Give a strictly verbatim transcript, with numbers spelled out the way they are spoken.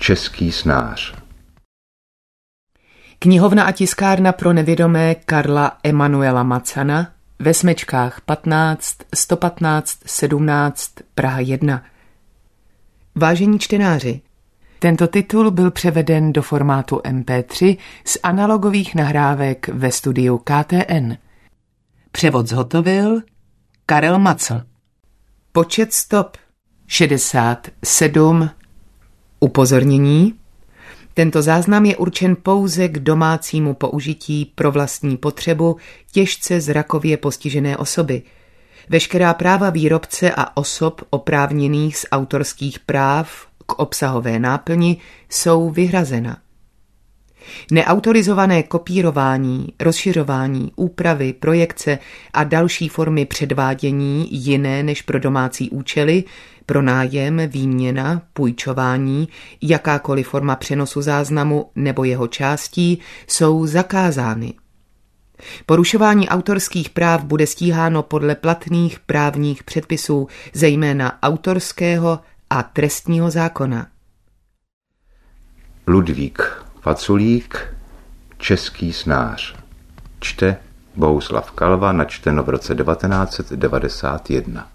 Český snář. Knihovna a tiskárna pro nevědomé Karla Emanuela Macana ve Smečkách patnáct, sto patnáct, sedmnáct, Praha jedna. Vážení čtenáři, tento titul byl převeden do formátu em pé tři z analogových nahrávek ve studiu K T N. Převod zhotovil Karel Macl. Počet stop šedesát sedm. Upozornění. Tento záznam je určen pouze k domácímu použití pro vlastní potřebu těžce zrakově postižené osoby. Veškerá práva výrobce a osob oprávněných z autorských práv k obsahové náplni jsou vyhrazena. Neautorizované kopírování, rozšiřování, úpravy, projekce a další formy předvádění jiné než pro domácí účely, pronájem, výměna, půjčování, jakákoliv forma přenosu záznamu nebo jeho částí jsou zakázány. Porušování autorských práv bude stíháno podle platných právních předpisů, zejména autorského a trestního zákona. Ludvík Vaculík, Český snář. Čte Bohuslav Kalva, načteno v roce devatenáct set devadesát jedna.